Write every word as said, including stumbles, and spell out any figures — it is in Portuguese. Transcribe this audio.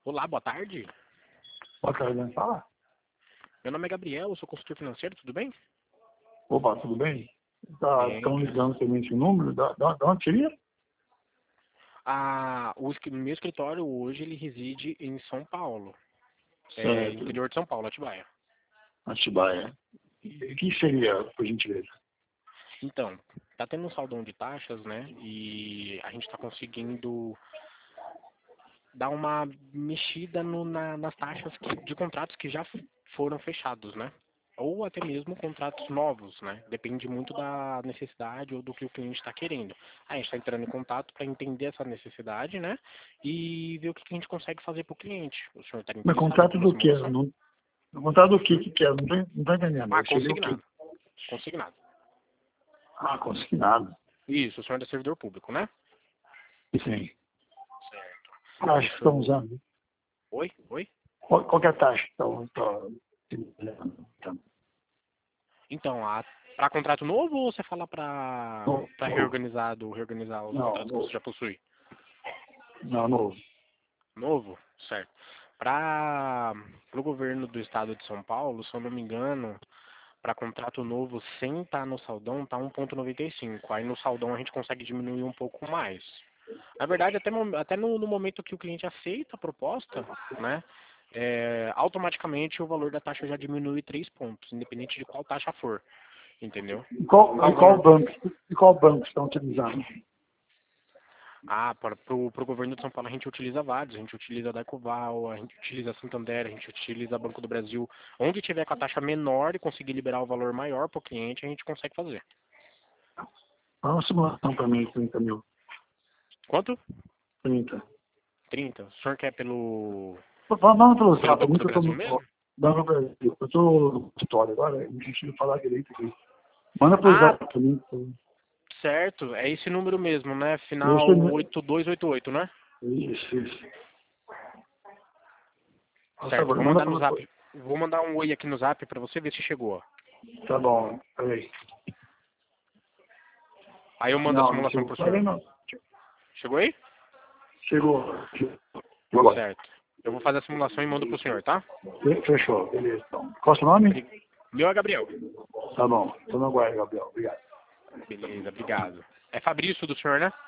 Olá, boa tarde. Boa tarde, né? Fala. Meu nome é Gabriel, eu sou consultor financeiro, tudo bem? Opa, tudo bem? Tá, Bem. estão ligando também esse número? Da, da, da onde seria? Ah, o escri- meu escritório hoje ele reside em São Paulo, é, Certo. interior de São Paulo, Atibaia. Atibaia. E o que seria, por gentileza? Então, tá tendo um saldão de taxas, né? E a gente está conseguindo dar uma mexida no- na- nas taxas que- de contratos que já f- foram fechados, né? Ou até mesmo contratos novos, né? Depende muito da necessidade ou do que o cliente está querendo. A gente está entrando em contato para entender essa necessidade, né? E ver o que que a gente consegue fazer para o cliente. O senhor está Mas interessado contrato em uma do quê? simulação? Não, contrato do quê que que é? Não tô, não tô entendendo. Ah, Seria o quê? consignado. Consignado. Ah, consignado. Isso, o senhor é servidor público, né? Sim. Certo. A taxa que Deixa estão eu... usando. Oi? Oi? Qual, qual que é a taxa que estão estão utilizando? Então, Então, para contrato novo ou você fala para Novo. para reorganizado, reorganizar os Não, contratos que você novo. já possui? Não, novo. Novo? Certo. Para o governo do estado de São Paulo, se eu não me engano, para contrato novo sem estar no saldão, tá um vírgula noventa e cinco. Aí no saldão a gente consegue diminuir um pouco mais. Na verdade, até, no, até no, no momento que o cliente aceita a proposta, né, é, automaticamente o valor da taxa já diminui três pontos, independente de qual taxa for, entendeu? E qual, Qual e o qual valor? banco? E qual banco estão utilizando? Ah, para pro, pro governo de São Paulo a gente utiliza vários, a gente utiliza a Daicoval, a gente utiliza a Santander, a gente utiliza Banco do Brasil. Onde tiver com a taxa menor e conseguir liberar o valor maior para o cliente, a gente consegue fazer. Faz uma simulação para mim, trinta mil. Quanto? trinta. trinta. O senhor quer pelo, Vamos pelo pelo zap, Banco muito do que eu tô Brasil no mesmo? Banco do Brasil. Eu estou no escritório agora, não consigo falar direito aqui. Manda pro Ah, zap pra mim. certo. É esse número mesmo, né? Final Esse é meu- oito dois oito oito, né? Isso, isso. Por Certo. favor, Vou manda mandar no pro zap. Vou mandar um oi aqui no zap para você ver se chegou. Tá bom, peraí. Aí eu mando a Não, não simulação chegou. pro Peraí, senhor. não. Chegou aí? Chegou. Chegou agora. Certo. Eu vou fazer a simulação e mando pro senhor, tá? Fechou, beleza. Então. Qual é o seu nome? Bri- Meu é Gabriel. Tá bom. Tô no aguardo, Gabriel. Obrigado. Beleza, obrigado. É Fabrício do senhor, né?